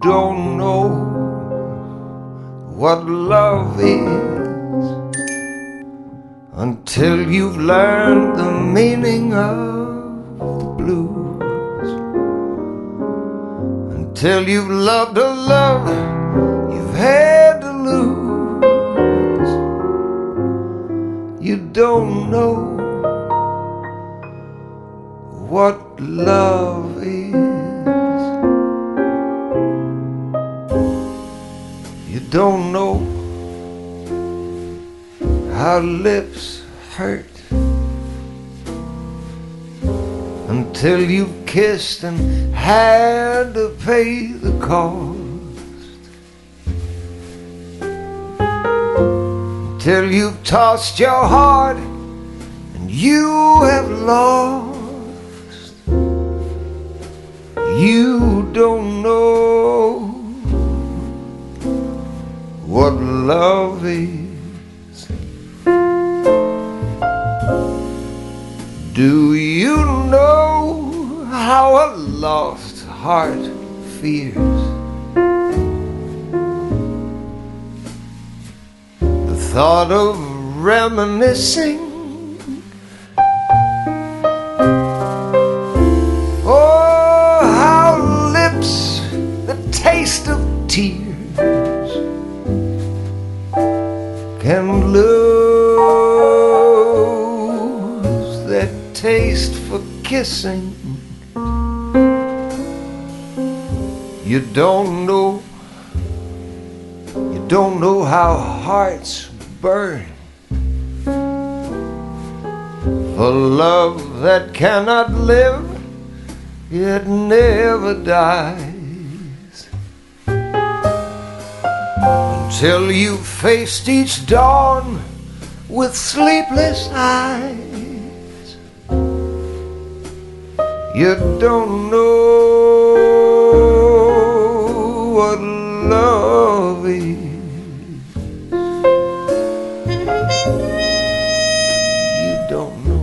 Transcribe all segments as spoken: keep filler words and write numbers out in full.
don't know what love is until you've learned the meaning of the blues. Until you've loved a love you've had to lose, you don't know what love is. You don't know how lips hurt until you've kissed and had to pay the cost. Until you've tossed your heart and you have lost. You don't know what love is. Do you know how a lost heart fears the thought of reminiscing? Oh, how lips the taste of tears can lose that taste for kissing. You don't know, you don't know how hearts burn for love that cannot live, it never dies. Until you've faced each dawn with sleepless eyes, you don't know what love is. You don't know.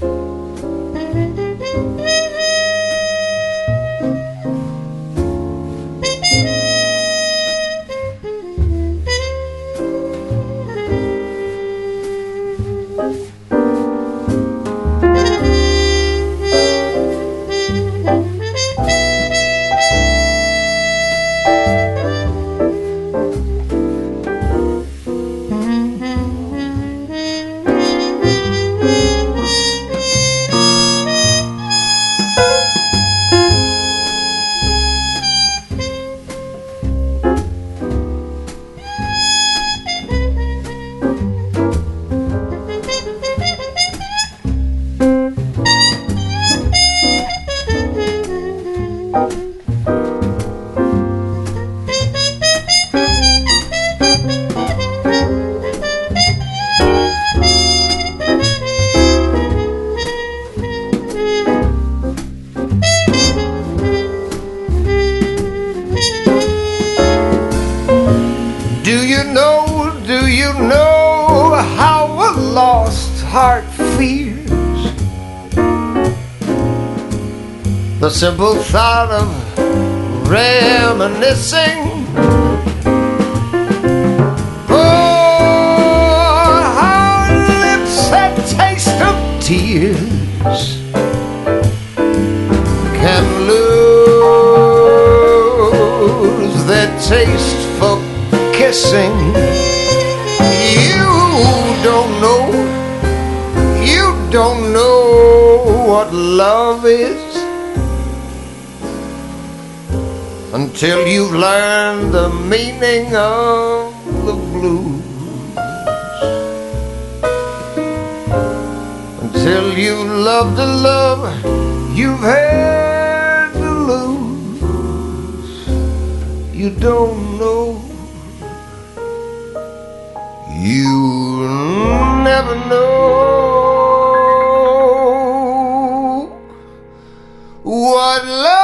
Do you know, do you know how a lost heart fears the simple thought of reminiscing? Oh, how lips that taste of tears can lose their taste for kissing. You don't know, you don't know what love is until you've learned the meaning of the blues. Until you've loved a love you've had to lose, you don't know. You never know what love